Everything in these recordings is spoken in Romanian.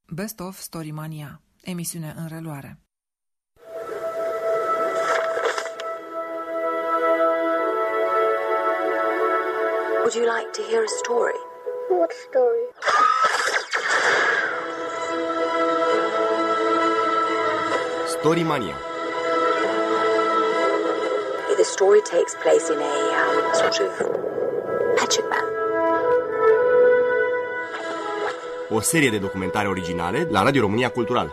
Best of Storymania, emisiune în reluare. Would you like to hear a story? What story? Storymania. The story takes place in a sort of magic man. O serie de documentare originale la Radio România Cultural.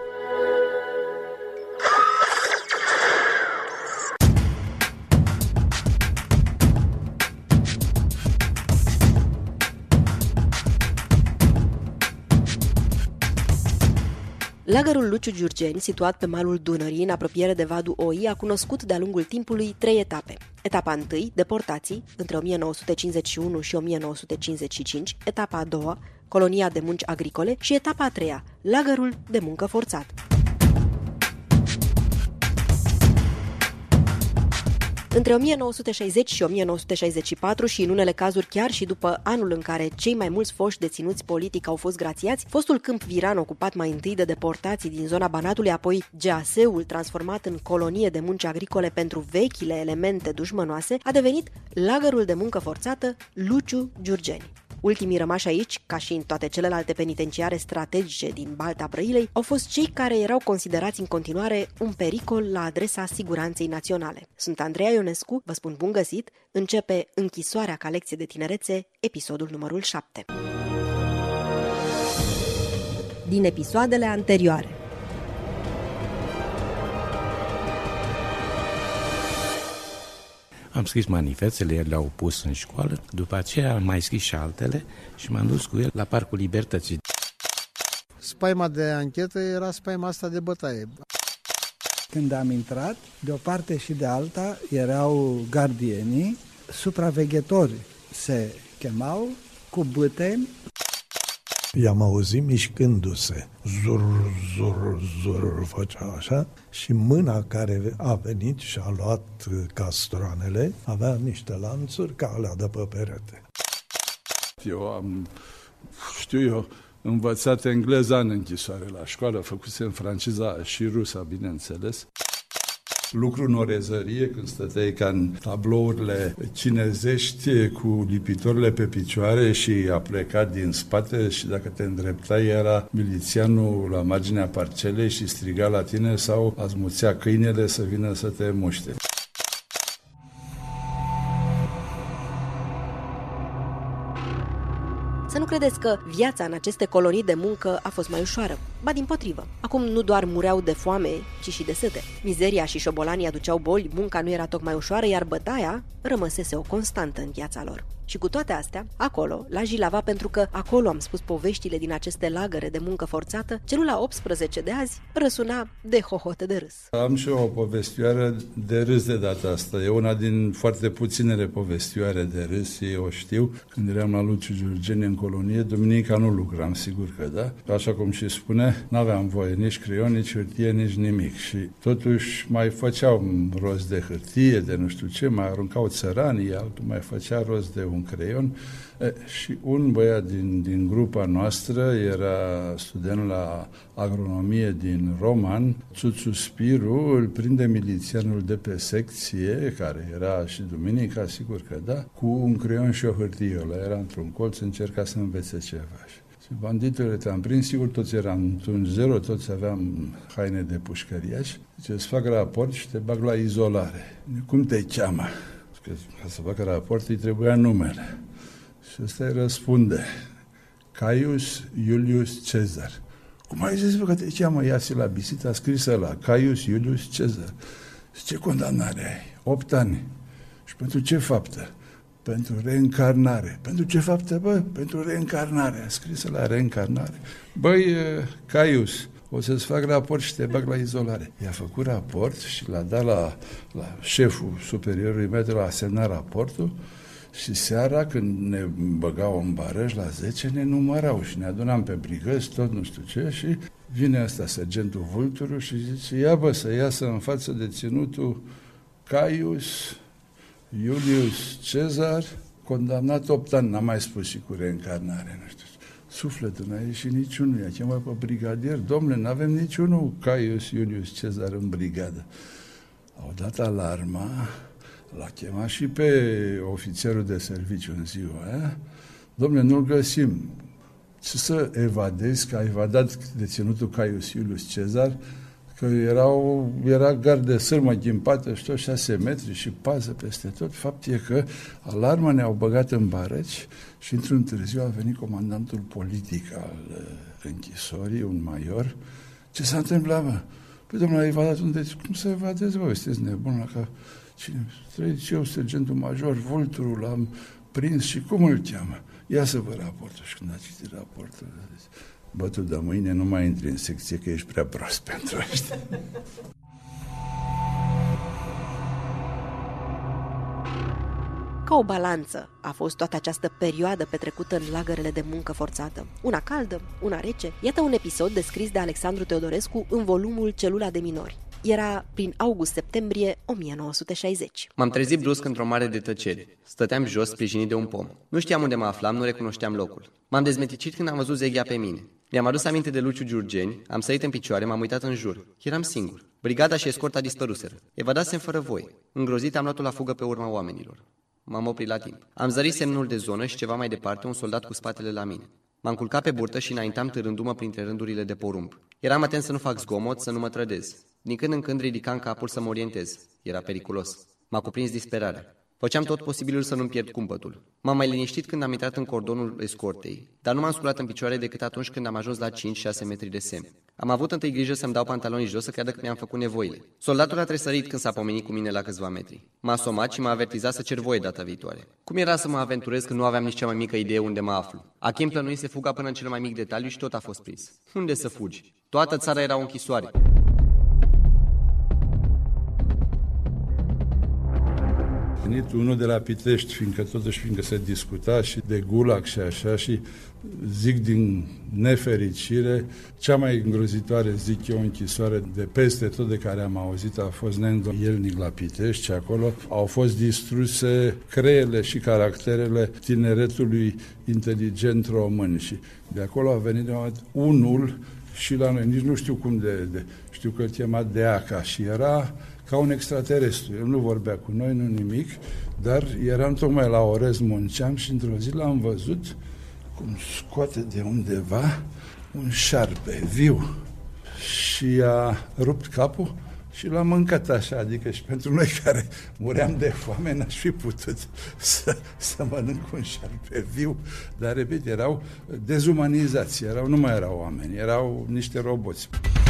Lagărul Luciu Giurgeni, situat pe malul Dunării, în apropiere de Vadul Oi, a cunoscut de-a lungul timpului 3 etape. Etapa 1, deportații, între 1951 și 1955, etapa a 2, colonia de munci agricole și etapa a 3, lagărul de muncă forțat. Între 1960 și 1964 și în unele cazuri chiar și după anul în care cei mai mulți foști deținuți politic au fost grațiați, fostul câmp Viran, ocupat mai întâi de deportații din zona Banatului, apoi GAS-ul transformat în colonie de munci agricole pentru vechile elemente dușmănoase, a devenit lagărul de muncă forțată Luciu Giurgeni. Ultimii rămași aici, ca și în toate celelalte penitenciare strategice din Balta Brăilei, au fost cei care erau considerați în continuare un pericol la adresa siguranței naționale. Sunt Andreea Ionescu, vă spun bun găsit, începe Închisoarea ca lecție de tinerețe, episodul numărul 7. Din episoadele anterioare. Am scris manifestele, el le-au pus în școală, după aceea am mai scris și altele și m-am dus cu el la Parcul Libertății. Spaima de anchetă era spaima asta de bătaie. Când am intrat, de o parte și de alta erau gardienii, supraveghetori se chemau, cu bâteni. I-am auzit mișcându-se, zur, zur, zur, făcea așa, și mâna care a venit și a luat castroanele avea niște lanțuri ca alea de pe perete. Eu am, învățat engleza în închisoare la școală, făcusem franciza și rusa, bineînțeles. Lucru în orezărie, când stăteai ca în tablourile chinezești cu lipitorile pe picioare și a plecat din spate și dacă te îndreptai era milițianul la marginea parcelei și striga la tine sau azmuțea câinele să vină să te muște. Să nu credeți că viața în aceste colonii de muncă a fost mai ușoară. Ba dimpotrivă. Acum nu doar mureau de foame, ci și de sete. Mizeria și șobolanii aduceau boli, munca nu era tocmai ușoară, iar bătaia rămăsese o constantă în viața lor. Și cu toate astea, acolo, la Jilava, pentru că acolo am spus poveștile din aceste lagăre de muncă forțată, celula 18 de azi răsuna de hohote de râs. Am și o povestioară de râs de data asta. E una din foarte puținele povestioare de râs, eu o știu. Când eram la Luciu Giurgeni în colonie, duminica nu lucram, sigur că da. Așa cum și spune, n-aveam voie nici creion, nici hârtie, nici nimic. Și totuși mai făceau rost de hârtie, de nu știu ce, mai aruncau țăranii, altul mai făcea rost de un creion. Și un băiat din grupa noastră era student la agronomie din Roman, Țuțu Spiru, îl prinde milițianul de pe secție, care era și duminica, sigur că da, cu un creion și o hârtie. Ăla era într-un colț, încerca să învețe ceva. Și banditele te-am prins, sigur, toți eram în zero, toți aveam haine de pușcăriași. Zice, îți fac raport și te bag la izolare. Cum te cheamă? Că ca să facă raport îi trebuia numele. Și ăsta îi răspunde, Caius Iulius Cezar. Cum ai zis că te cheamă? Ia la bisita scrisă la Caius Iulius Cezar. Și ce condamnare ai? 8 ani. Și pentru ce faptă? Pentru reîncarnare. Pentru ce faptă, bă? Pentru reîncarnare. Scrisă la reîncarnare. Băi, Caius, o să-ți fac raport și te bag la izolare. I-a făcut raport și l-a dat la șeful superiorului meu, de la semna raportul și seara când ne băgau în barăj la 10 ne numărau și ne adunam pe brigăzi, tot nu știu ce, și vine ăsta, sergentul Vulturu, și zice, ia bă, să iasă în față deținutul Caius Iulius Cezar, condamnat 8 ani, n-am mai spus și cu reîncarnare, nu știu. sufletul, n-a ieșit niciunul, i-a chemat pe brigadier, domnule, n-avem niciunul Caius Iulius Cezar în brigadă. Au dat alarma, l-a chemat și pe ofițerul de serviciu în ziua aia, domnule, nu-l găsim. Ce să evadezi, că a evadat deținutul Caius Iulius Cezar, că era gard de sârmă ghimpată și tot 6 metri și pază peste tot. Fapt e că alarma ne-au băgat în barăci și într-un târziu a venit comandantul politic al închisorii, un major. Ce s-a întâmplat, mă? Păi, domnule, a evadat unde? Cum să evadezi, bă? Sunteți nebun la cap? Cine? Trăiți eu, sergentul major, Vulturul, l-am prins și cum îl cheamă? Ia să vă raportul. Și când a citit raportul, a zis, bă, tu de mâine nu mai intri în secție, că ești prea prost pentru ăștia. Ca o balanță a fost toată această perioadă petrecută în lagărele de muncă forțată. Una caldă, una rece. Iată un episod descris de Alexandru Teodorescu în volumul Celula de minori. Era prin august-septembrie 1960. M-am trezit brusc într-o mare de tăcere. Stăteam jos, sprijinit de un pom. Nu știam unde mă aflam, nu recunoșteam locul. M-am dezmeticit când am văzut zeghea pe mine. Mi-am adus aminte de Luciu Giurgeni, am sărit în picioare, m-am uitat în jur. Eram singur. Brigada și escorta dispăruseră. Evadasem fără voie. Îngrozit am luat-o la fugă pe urma oamenilor. M-am oprit la timp. Am zărit semnul de zonă și ceva mai departe un soldat cu spatele la mine. M-am culcat pe burtă și înaintam târându-mă printre rândurile de porumb. Eram atent să nu fac zgomot, să nu mă trădez. Din când în când ridicam capul să mă orientez. Era periculos. M-a cuprins disperarea. Făceam tot posibilul să nu-mi pierd cumpătul. M-am mai liniștit când am intrat în cordonul escortei, dar nu m-am sculat în picioare decât atunci când am ajuns la 5-6 metri de semn. Am avut întâi grijă să-mi dau pantalonii jos să creadă că mi-am făcut nevoile. Soldatul a tresărit când s-a pomenit cu mine la câțiva metri. M-a asomat și m-a avertizat să cer voie data viitoare. Cum era să mă aventurez când nu aveam nici cea mai mică idee unde mă aflu? Achim plănuise fuga până în cel mai mic detaliu și tot a fost prins. Unde să fugi? Toată țara era o închisoare. Venit unul de la Pitești, fiindcă se discuta și de gulag și așa, și zic din nefericire, cea mai îngrozitoare, zic eu, închisoare de peste tot de care am auzit a fost neîndoielnic la Pitești, și acolo au fost distruse creierele și caracterele tineretului inteligent român și de acolo a venit unul și la noi, nici nu știu cum știu că îl chema Deaca și era ca un extraterestru. El nu vorbea cu noi, nu nimic, dar eram tocmai la orez, munceam și într-o zi l-am văzut cum scoate de undeva un șarpe viu și a rupt capul și l-a mâncat așa, adică și pentru noi care muream de foame n-aș fi putut să mănânc un șarpe viu, dar repet, erau dezumanizați, nu mai erau oameni, erau niște roboți.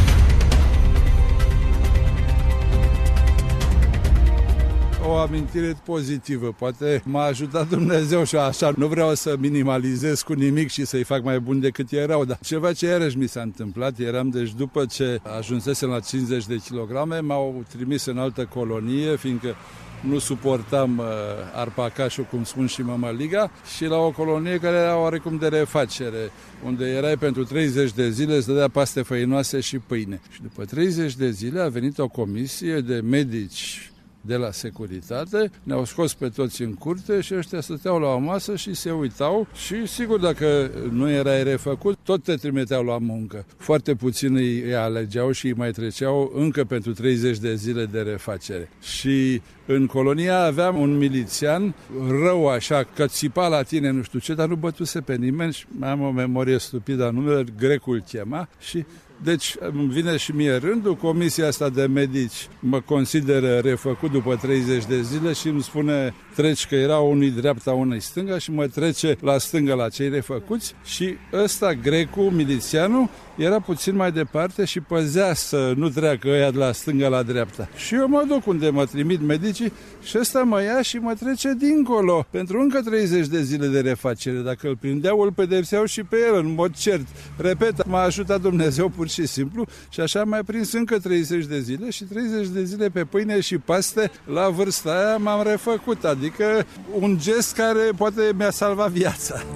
O amintire pozitivă, poate m-a ajutat Dumnezeu și așa, nu vreau să minimalizez cu nimic și să-i fac mai bun decât erau, dar ceva ce iarăși mi s-a întâmplat, deci după ce ajunsesem la 50 de kilograme, m-au trimis în altă colonie, fiindcă nu suportam arpacașul, cum spun, și mămăliga, și la o colonie care era oarecum de refacere, unde erai pentru 30 de zile, îți dădea paste făinoase și pâine. Și după 30 de zile a venit o comisie de medici de la securitate, ne-au scos pe toți în curte și ăștia stăteau la o masă și se uitau și sigur dacă nu erai refăcut, tot te trimiteau la muncă. Foarte puțini îi alegeau și îi mai treceau încă pentru 30 de zile de refacere. Și în colonia aveam un milițian rău așa, că țipa la tine nu știu ce, dar nu bătuse pe nimeni și mai am o memorie stupidă, numele Grecul chema și deci îmi vine și mie rândul, comisia asta de medici mă consideră refăcut după 30 de zile și îmi spune treci, că era unui dreapta, unui stânga și mă trece la stânga la cei refăcuți și ăsta, Grecul, milițianul, era puțin mai departe și păzea să nu treacă ăia de la stânga la dreapta. Și eu mă duc unde mă trimit medicii și ăsta mă ia și mă trece dincolo pentru încă 30 de zile de refacere. Dacă îl prindeau, îl pedepseau și pe el în mod cert. Repet, m-a ajutat Dumnezeu pur și simplu și așa am mai prins încă 30 de zile și 30 de zile pe pâine și paste. La vârsta aia m-am refăcut, adică un gest care poate mi-a salvat viața.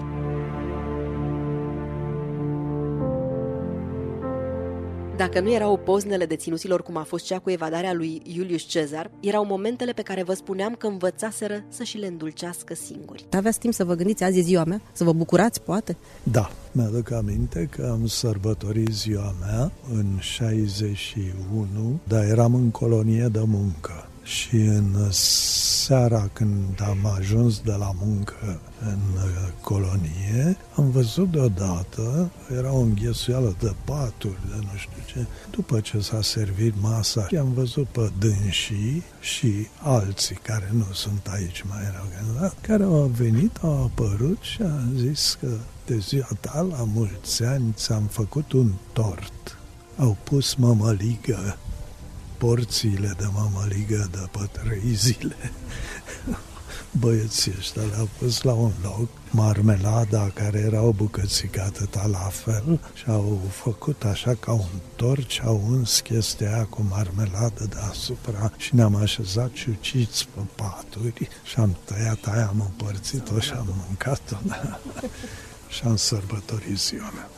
Dacă nu erau poznele deținuților cum a fost cea cu evadarea lui Iulius Cezar, erau momentele pe care vă spuneam că învățaseră să și le îndulcească singuri. Aveați timp să vă gândiți, azi e ziua mea? Să vă bucurați, poate? Da, mi-aduc aminte că am sărbătorit ziua mea în 61, dar eram în colonie de muncă. Și în seara când am ajuns de la muncă în colonie, am văzut deodată, era o înghesuială de paturi, de nu știu ce. După ce s-a servit masa, am văzut pe dânsii și alții care nu sunt aici, mai erau, care au venit, au apărut și am zis că de ziua ta, la mulți ani, ți-am făcut un tort. Au pus mămăligă, porțiile de mămăligă de pe 3 zile. Băieții ăștia le-au pus la un loc, marmelada care era o bucățică atâta la fel și au făcut așa ca un tort și au uns chestia aia cu marmeladă deasupra și ne-am așezat ciuciți pe paturi și am tăiat aia, am împărțit-o și am mâncat-o și am sărbătorit ziua mea.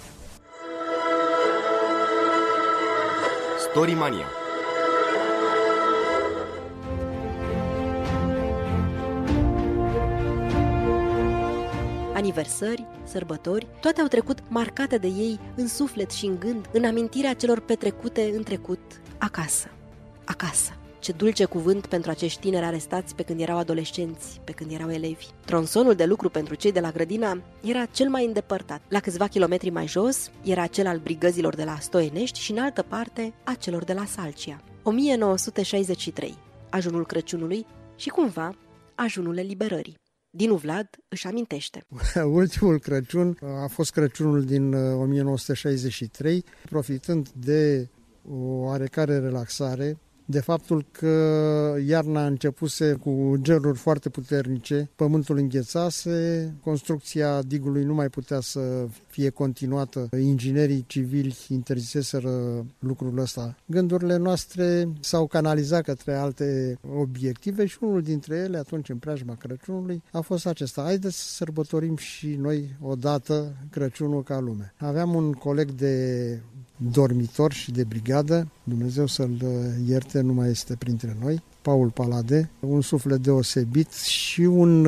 Storimania. Aniversări, sărbători, toate au trecut marcate de ei în suflet și în gând, în amintirea celor petrecute în trecut, acasă. Acasă. Ce dulce cuvânt pentru acești tineri arestați pe când erau adolescenți, pe când erau elevi. Tronsonul de lucru pentru cei de la grădina era cel mai îndepărtat. La câțiva kilometri mai jos era cel al brigăzilor de la Stoienești și în altă parte a celor de la Salcia. 1963, ajunul Crăciunului și cumva ajunul eliberării. Dinu Vlad își amintește. Ultimul Crăciun a fost Crăciunul din 1963, profitând de o oarecare relaxare, de faptul că iarna începuse cu geruri foarte puternice, pământul înghețase, construcția digului nu mai putea să fie continuată, inginerii civili interziseseră lucrul ăsta. Gândurile noastre s-au canalizat către alte obiective și unul dintre ele, atunci în preajma Crăciunului, a fost acesta. Haideți să sărbătorim și noi odată Crăciunul ca lume. Aveam un coleg de dormitor și de brigadă, Dumnezeu să-l ierte, nu mai este printre noi, Paul Palade, un suflet deosebit și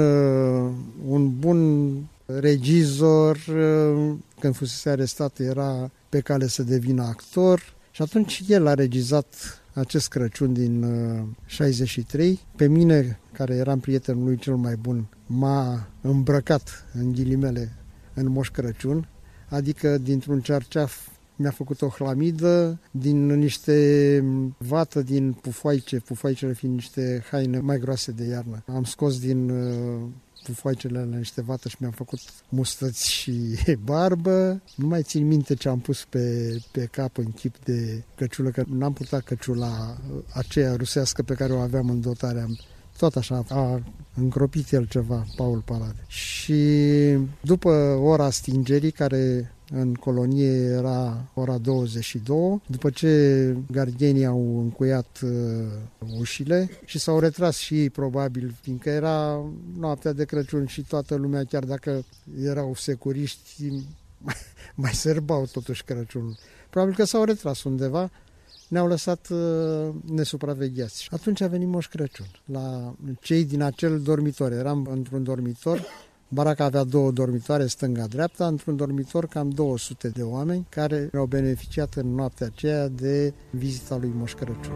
un bun regizor. Când fusese arestat era pe cale să devină actor și atunci el a regizat acest Crăciun din 63. Pe mine, care eram prietenul lui cel mai bun, m-a îmbrăcat, în ghilimele, în Moș Crăciun, adică dintr-un cearceaf mi-a făcut o hlamidă, din niște vată, din pufoaicele fiind niște haine mai groase de iarnă. Am scos din pufoaicele la niște vată și mi-am făcut mustăți și barbă. Nu mai țin minte ce am pus pe cap în chip de căciulă, că n-am purtat căciula aceea rusească pe care o aveam în dotarea. Tot așa a încropit el ceva, Paul Palade. Și după ora stingerii, care în colonie era ora 22, după ce gardienii au încuiat ușile și s-au retras și ei probabil, fiindcă era noaptea de Crăciun și toată lumea, chiar dacă erau securiști, mai sărbau totuși Crăciunul. Probabil că s-au retras undeva, ne-au lăsat nesupravegheați. Atunci a venit Moș Crăciun la cei din acel dormitor. Eram într-un dormitor, baraca avea 2 dormitoare, stânga-dreapta, într-un dormitor cam 200 de oameni care au beneficiat în noaptea aceea de vizita lui Moș Crăciun.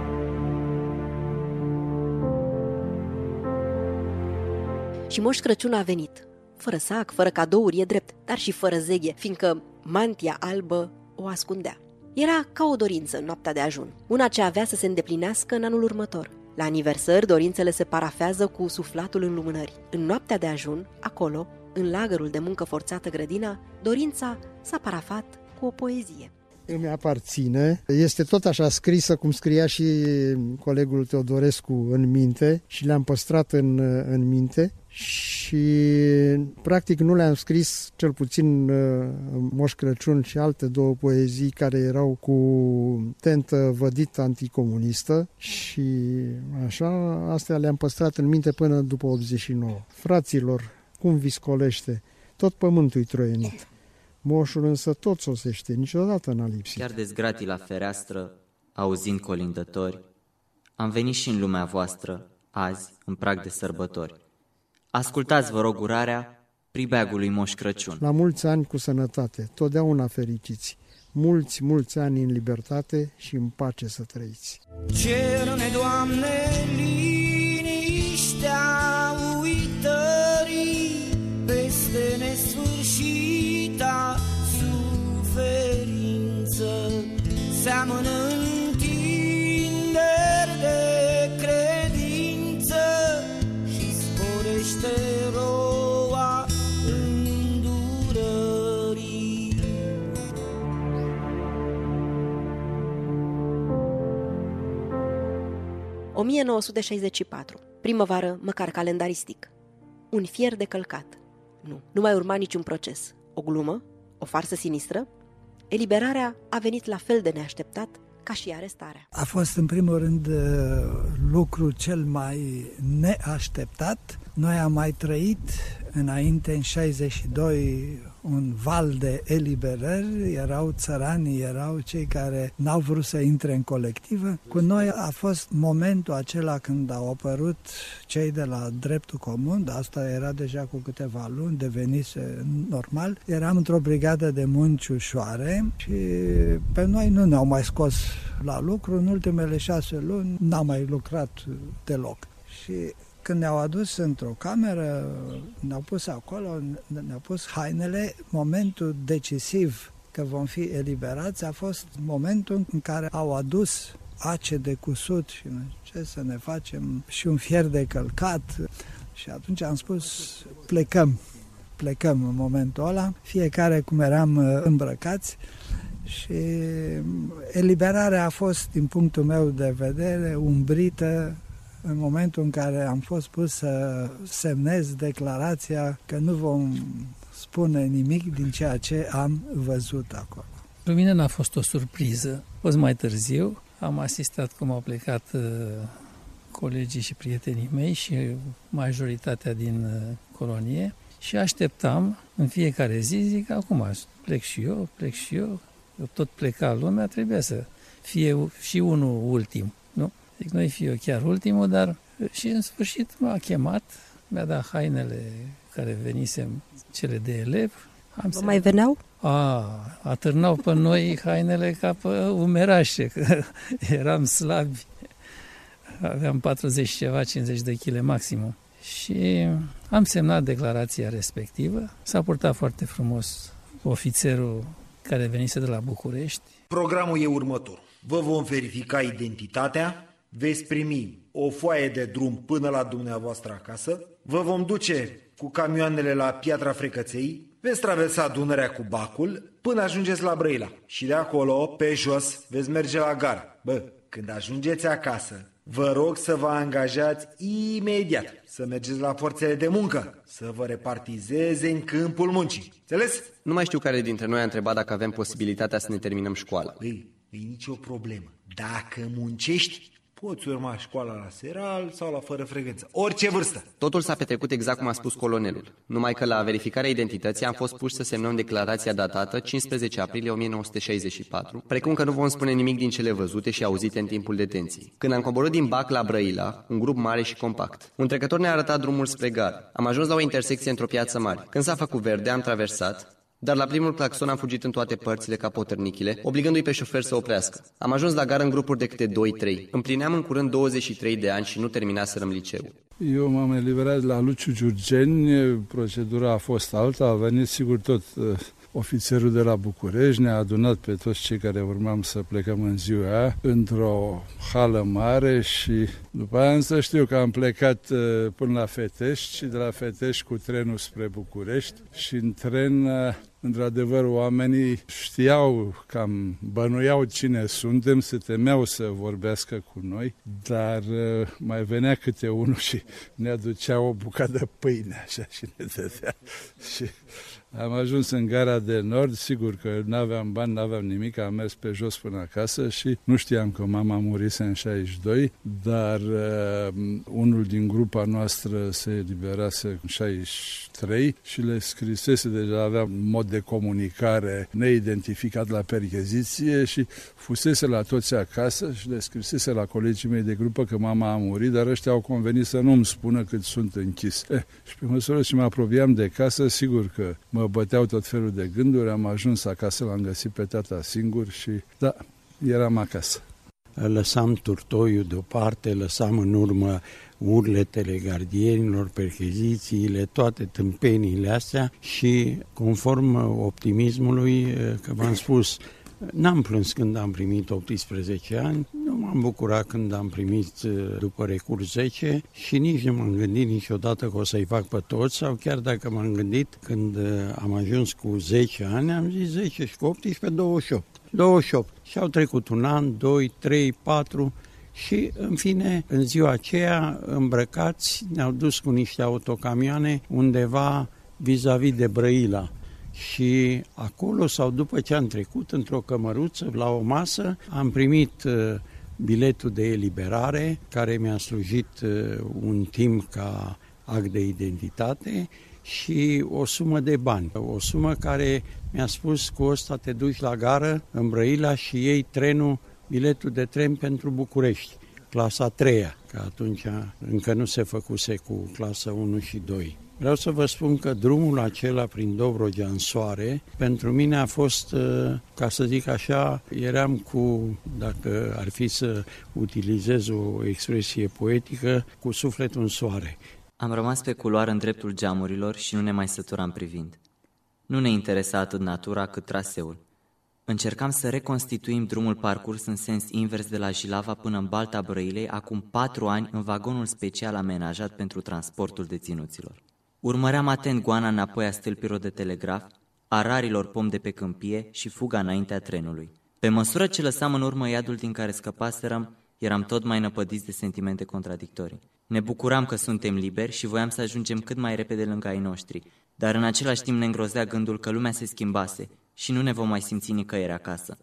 Și Moș Crăciun a venit, fără sac, fără cadouri, e drept, dar și fără zeghe, fiindcă mantia albă o ascundea. Era ca o dorință în noaptea de ajun, una ce avea să se îndeplinească în anul următor. La aniversări, dorințele se parafează cu suflatul în lumânări. În noaptea de ajun, acolo, în lagărul de muncă forțată Grădina, dorința s-a parafat cu o poezie. Îmi aparține, este tot așa scrisă cum scria și colegul Teodorescu în minte și le-am păstrat în minte și practic nu le-am scris, cel puțin Moș Crăciun și alte 2 poezii care erau cu tentă vădită anticomunistă și așa, astea le-am păstrat în minte până după 89. Fraților, cum viscolește, tot pământul-i troienit. Moșul însă tot sosește, niciodată n-a lipsit. Chiar dezgratii la fereastră, auzind colindători, am venit și în lumea voastră, azi, în prag de sărbători. Ascultați, vă rog, urarea pribeagului Moș Crăciun. La mulți ani cu sănătate, totdeauna fericiți. Mulți, mulți ani în libertate și în pace să trăiți. Cer-ne, Doamne, liniștea uitării peste nesfârșita suferință. Seamănă întinderi de credință și sporește roa îndurării. – 1964. Primăvară, măcar calendaristic. Un fier de călcat. Nu mai urma niciun proces. O glumă? O farsă sinistră? Eliberarea a venit la fel de neașteptat ca și arestarea. A fost în primul rând lucru cel mai neașteptat. Noi am mai trăit înainte, în 62, un val de eliberări, erau țăranii, erau cei care n-au vrut să intre în colectivă. Cu noi a fost momentul acela când au apărut cei de la dreptul comun, dar asta era deja cu câteva luni, devenise normal. Eram într-o brigadă de munci ușoare și pe noi nu ne-au mai scos la lucru. În ultimele 6 luni n-am mai lucrat deloc. Și când ne-au adus într-o cameră, ne-au pus acolo, ne-au pus hainele, momentul decisiv că vom fi eliberați a fost momentul în care au adus ace de cusut și ce să ne facem și un fier de călcat. Și atunci am spus, plecăm în momentul ăla, fiecare cum eram îmbrăcați. Și eliberarea a fost, din punctul meu de vedere, umbrită în momentul în care am fost pus să semnez declarația că nu vom spune nimic din ceea ce am văzut acolo. Pentru mine n-a fost o surpriză. A fost mai târziu, am asistat cum au plecat colegii și prietenii mei și majoritatea din colonie și așteptam în fiecare zi, zic, acum plec și eu, tot pleca lumea, trebuia să fie și unul ultim, nu? Zic, nu-i fiu chiar ultimul, dar și în sfârșit m-a chemat, mi-a dat hainele care venisem, cele de elev. Vă mai veneau? Atârnau pe noi hainele ca pe umerașe, că eram slabi. Aveam 40 ceva, 50 de kg maximum. Și am semnat declarația respectivă. S-a purtat foarte frumos ofițerul care venise de la București. Programul e următor. Vă vom verifica identitatea, veți primi o foaie de drum până la dumneavoastră acasă, vă vom duce cu camioanele la Piatra Frecăței, veți traversa Dunărea cu bacul până ajungeți la Brăila și de acolo, pe jos, veți merge la gară. Când ajungeți acasă, vă rog să vă angajați imediat, să mergeți la forțele de muncă, să vă repartizeze în câmpul muncii. Înțeles? Nu mai știu care dintre noi a întrebat dacă avem posibilitatea să ne terminăm școala. E nicio problemă. Dacă muncești, poți urma școala la seral sau la fără frecvență, orice vârstă. Totul s-a petrecut exact cum a spus colonelul, numai că la verificarea identității am fost puși să semnăm declarația datată 15 aprilie 1964, precum că nu vom spune nimic din cele văzute și auzite în timpul detenției. Când am coborât din Bac la Brăila, un grup mare și compact, un trecător ne-a arătat drumul spre gară. Am ajuns la o intersecție într-o piață mare. Când s-a făcut verde, am traversat, dar la primul claxon am fugit în toate părțile ca potărnichile, obligându-i pe șofer să oprească. Am ajuns la gară în grupuri de câte 2-3. Împlineam în curând 23 de ani și nu terminaserăm liceul. Eu m-am eliberat la Luciu Giurgeni, procedura a fost alta, a venit sigur tot ofițerul de la București, ne-a adunat pe toți cei care urmam să plecăm în ziua aia într-o hală mare și după aia însă știu că am plecat până la Fetești și de la Fetești cu trenul spre București și în tren, într-adevăr, oamenii știau, cam bănuiau cine suntem, se temeau să vorbească cu noi, dar mai venea câte unul și ne aducea o bucată de pâine așa și ne dădea și Am ajuns în gara de nord, sigur că n-aveam bani, n-aveam nimic, am mers pe jos până acasă și nu știam că mama murise în 62, dar unul din grupa noastră se eliberase în 63 și le scrisese, deja avea mod de comunicare neidentificat la percheziție și fusese la toți acasă și le scrisese la colegii mei de grupă că mama a murit, dar ăștia au convenit să nu-mi spună cât sunt închis. Și pe măsură ce mă apropiam de casă, sigur că mă băteau tot felul de gânduri, am ajuns acasă, l-am găsit pe tata singur și da, eram acasă. Lăsam turtoiul deoparte, lăsam în urmă urletele gardienilor, perchezițiile, toate tâmpeniile astea și conform optimismului, că v-am spus, n-am plâns când am primit 18 ani, nu m-am bucurat când am primit după recurs 10 și nici nu m-am gândit niciodată că o să-i fac pe toți, sau chiar dacă m-am gândit când am ajuns cu 10 ani, am zis 10 și cu 18, 28. Și au trecut un an, 2, 3, 4 și, în fine, în ziua aceea, îmbrăcați, ne-au dus cu niște autocamioane undeva vis-a-vis de Brăila. Și acolo, sau după ce am trecut într-o cămăruță, la o masă, am primit biletul de eliberare, care mi-a slujit un timp ca act de identitate, și o sumă de bani. O sumă care mi-a spus: cu ăsta te duci la gară în Brăila și iei trenul, biletul de tren pentru București, clasa 3-a, că atunci încă nu se făcuse cu clasa 1 și 2. Vreau să vă spun că drumul acela prin Dobrogea în soare, pentru mine a fost, ca să zic așa, eram cu, dacă ar fi să utilizez o expresie poetică, cu sufletul în soare. Am rămas pe culoar în dreptul geamurilor și nu ne mai săturam privind. Nu ne interesa atât natura cât traseul. Încercam să reconstituim drumul parcurs în sens invers de la Jilava până în Balta Brăilei, acum 4 ani, în vagonul special amenajat pentru transportul deținuților. Urmăream atent goana înapoi a stâlpilor de telegraf, a rarilor pomi de pe câmpie și fuga înaintea trenului. Pe măsură ce lăsam în urmă iadul din care scăpaserăm, eram tot mai năpădiți de sentimente contradictorii. Ne bucuram că suntem liberi și voiam să ajungem cât mai repede lângă ai noștri, dar în același timp ne îngrozea gândul că lumea se schimbase și nu ne vom mai simți nicăieri acasă.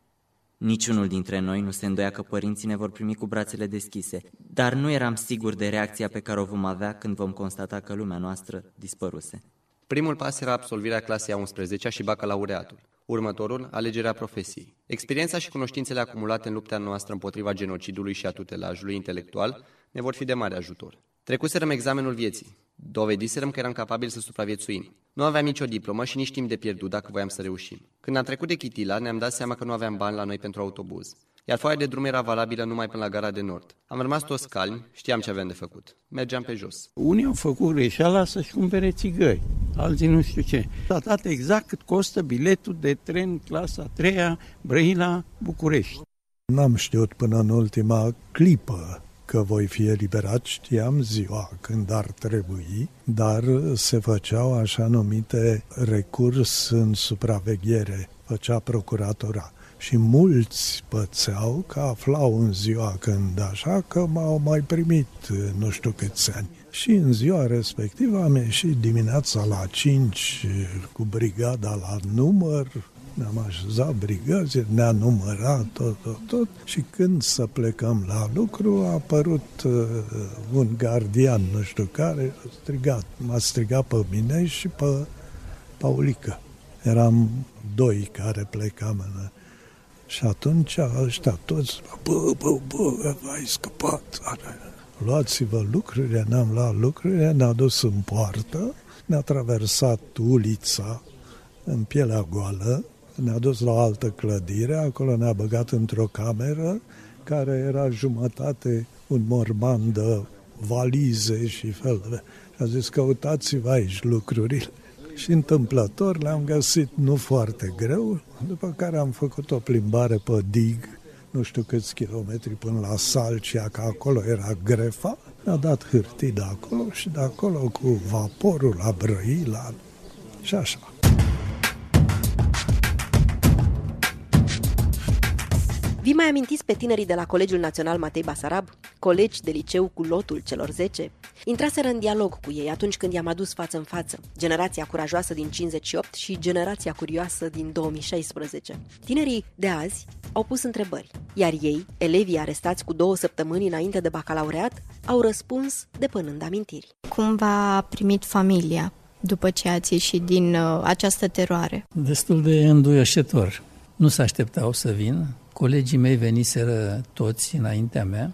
Niciunul dintre noi nu se îndoia că părinții ne vor primi cu brațele deschise, dar nu eram siguri de reacția pe care o vom avea când vom constata că lumea noastră dispăruse. Primul pas era absolvirea clasei a 11-a și bacalaureatul. Următorul, alegerea profesiei. Experiența și cunoștințele acumulate în lupta noastră împotriva genocidului și a tutelajului intelectual ne vor fi de mare ajutor. Trecuserăm examenul vieții. Dovediserăm că eram capabili să supraviețuim. Nu aveam nicio diplomă și nici timp de pierdut dacă voiam să reușim. Când am trecut de Chitila, ne-am dat seama că nu aveam bani la noi pentru autobuz, iar foaia de drum era valabilă numai până la gara de nord. Am rămas toți calmi, știam ce aveam de făcut. Mergeam pe jos. Unii au făcut greșeala să-și cumpere țigări, alții nu știu ce. S-a dat exact cât costă biletul de tren clasa 3-a Brăila-București. N-am știut până în ultima clipă că voi fi eliberat, știam ziua când ar trebui, dar se făceau așa numite recurs în supraveghere, făcea procuratura. Și mulți pățeau că aflau în ziua când așa că m-au mai primit nu știu câți ani. Și în ziua respectivă am ieșit dimineața la 5 cu brigada la număr, ne-am așezat brigăzi, ne-a numărat tot și când să plecăm la lucru a apărut un gardian, nu știu care, m-a strigat pe mine și pe Paulică. Eram 2 care plecam și atunci ăștia toți, bă, ai scăpat. Luați-vă lucrurile, ne-am luat lucrurile, ne-a dus în poartă, ne-a traversat ulița în pielea goală, ne-a dus la o altă clădire, acolo ne-a băgat într-o cameră care era jumătate un morman de valize și fel de... Și a zis, căutați-vă aici lucrurile. Și întâmplător le-am găsit nu foarte greu, după care am făcut o plimbare pe dig, nu știu câți kilometri până la Salcia, că acolo era grefa, ne-a dat hârtii de acolo și de acolo cu vaporul la Brăila și așa. Vi mai amintiți pe tinerii de la Colegiul Național Matei Basarab, colegi de liceu cu lotul celor 10? Intraseră în dialog cu ei atunci când i-am adus față în față, generația curajoasă din 58 și generația curioasă din 2016. Tinerii de azi au pus întrebări, iar ei, elevii arestați cu 2 săptămâni înainte de bacalaureat, au răspuns depănând amintiri. Cum v-a primit familia după ce ați ieșit din această teroare? Destul de înduioșător. Nu se așteptau să vin. Colegii mei veniseră toți înaintea mea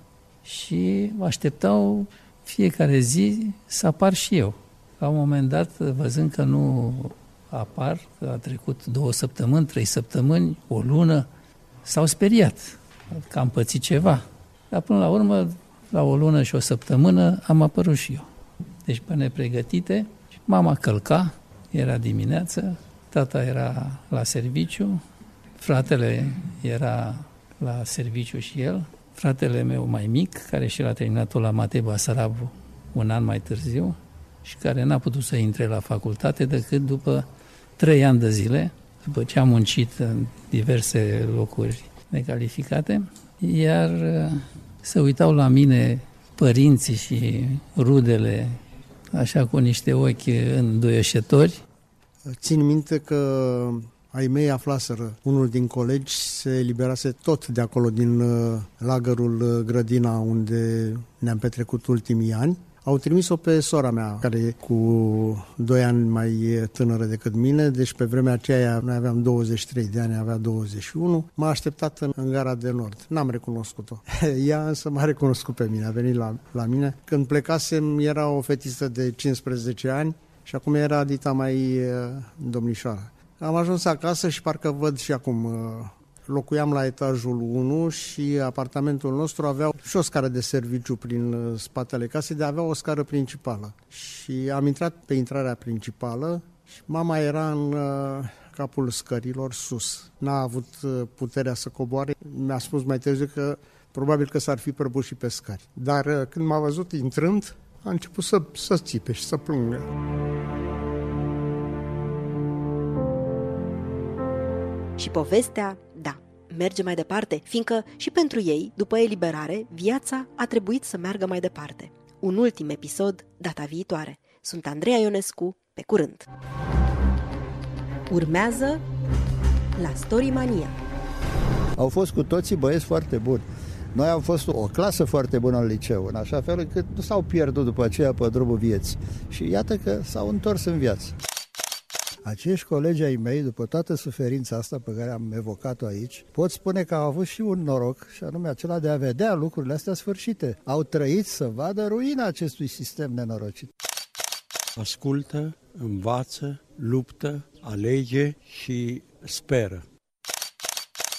și așteptau fiecare zi să apar și eu. La un moment dat, văzând că nu apar, că a trecut 2 săptămâni, 3 săptămâni, o lună, s-au speriat că am pățit ceva. Dar până la urmă, la o lună și o săptămână, am apărut și eu. Deci pe nepregătite, mama călca, era dimineață, tata era la serviciu, fratele era la serviciu și el, fratele meu mai mic, care și el a terminat-o la Matei Basarab un an mai târziu și care n-a putut să intre la facultate decât după 3 ani de zile, după ce am muncit în diverse locuri necalificate, iar se uitau la mine părinții și rudele așa cu niște ochi înduioșători. Țin minte că ai mei aflaseră, unul din colegi se eliberase tot de acolo din lagărul Grădina unde ne-am petrecut ultimii ani. Au trimis-o pe sora mea, care e cu 2 ani mai tânără decât mine, deci pe vremea aceea noi aveam 23 de ani, avea 21. M-a așteptat în gara de nord. N-am recunoscut-o. Ea însă m-a recunoscut pe mine, a venit la mine. Când plecasem era o fetiță de 15 ani și acum era dita mai domnișoară. Am ajuns acasă și parcă văd și acum. Locuiam la etajul 1 și apartamentul nostru avea și o scară de serviciu prin spatele casei, dar avea o scară principală. Și am intrat pe intrarea principală și mama era în capul scărilor sus. N-a avut puterea să coboare. Mi-a spus mai târziu că probabil că s-ar fi prăbușit pe scări. Dar când m-a văzut intrând, a început să țipe și să plângă. Și povestea, da, merge mai departe, fiindcă și pentru ei, după eliberare, viața a trebuit să meargă mai departe. Un ultim episod data viitoare. Sunt Andreea Ionescu, pe curând! Urmează la Storymania. Au fost cu toții băieți foarte buni. Noi am fost o clasă foarte bună în liceu, în așa fel încât nu s-au pierdut după aceea pe drumul vieții. Și iată că s-au întors în viață. Acești colegi ai mei, după toată suferința asta pe care am evocat-o aici, pot spune că au avut și un noroc, și anume acela de a vedea lucrurile astea sfârșite. Au trăit să vadă ruina acestui sistem nenorocit. Ascultă, învață, luptă, alege și speră.